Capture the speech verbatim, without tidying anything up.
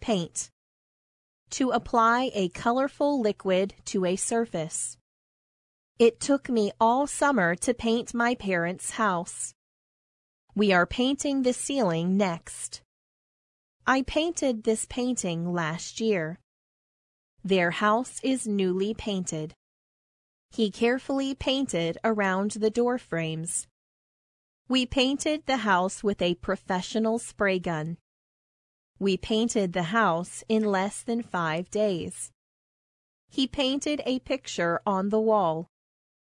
Paint. To apply a colorful liquid to a surface. It took me all summer to paint my parents' house. We are painting the ceiling next. I painted this painting last year. Their house is newly painted. He carefully painted around the door frames. We painted the house with a professional spray gun. We painted the house in less than five days. He painted a picture on the wall.